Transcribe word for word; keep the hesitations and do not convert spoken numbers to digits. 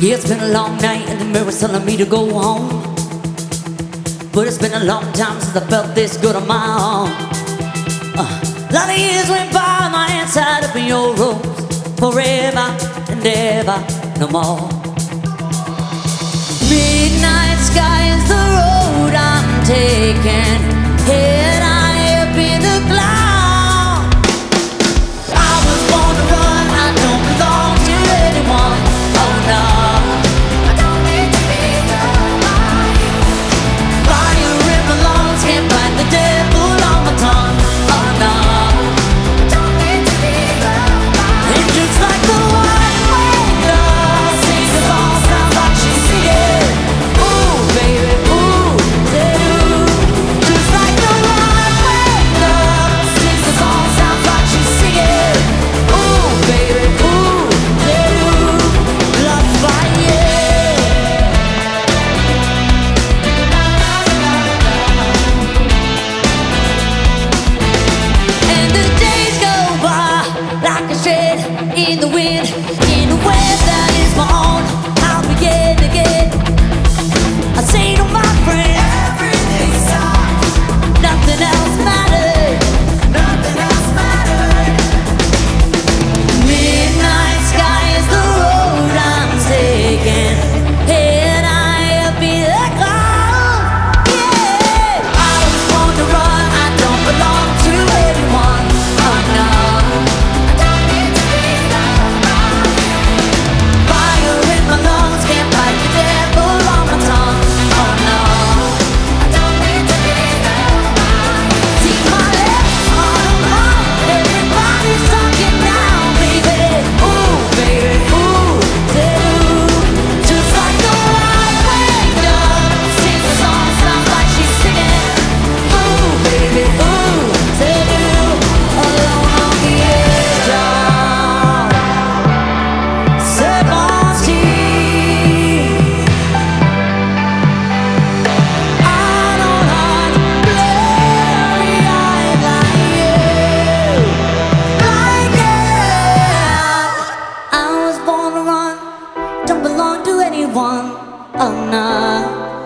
Yeah, it's been a long night and the mirror's telling me to go home. But it's been a long time since I felt this good on my own. uh, A lot of years went by, my hands tied up in your ropes. Forever and ever, no more. Midnight sky is the road I'm taking. Head high up in the clouds. I was born to run, I don't belong to anyone. Oh no, I don't need to be loved by you. Fire in my lungs, can't fight the devil on my tongue. Oh no, I don't need to be loved by you. And just like the white wind love sings the song, sounds like she's singing. Ooh, baby, ooh, yeah, ooh. Just like the white wind love sings the song, sounds like she's singing. Ooh, baby, ooh, yeah, ooh. Love fire. And the days go by like a shred in the wind, in a web that is my own. I'll begin again. I say to my friend, everything sucks. Nothing else matters. Nothing else matters. Midnight sky is the road I'm taking. Head high up in the clouds. Yeah, I was born to run. I don't belong to anyone. Oh no, I don't need to be loved by you. Fire in my lungs, can't fight the devil on my tongue. Oh no, I don't need to be loved by you. See my lips on a mouth, everybody's talking now, baby. Ooh, baby, ooh, yeah, ooh. Just like the white wind love sings the song, sounds like she's singing. Ooh, baby, ooh, yeah, ooh. Alone on the edge of seventeen. I don't want blurry eyes like you, like that. I was born to run, don't belong to anyone. Oh no.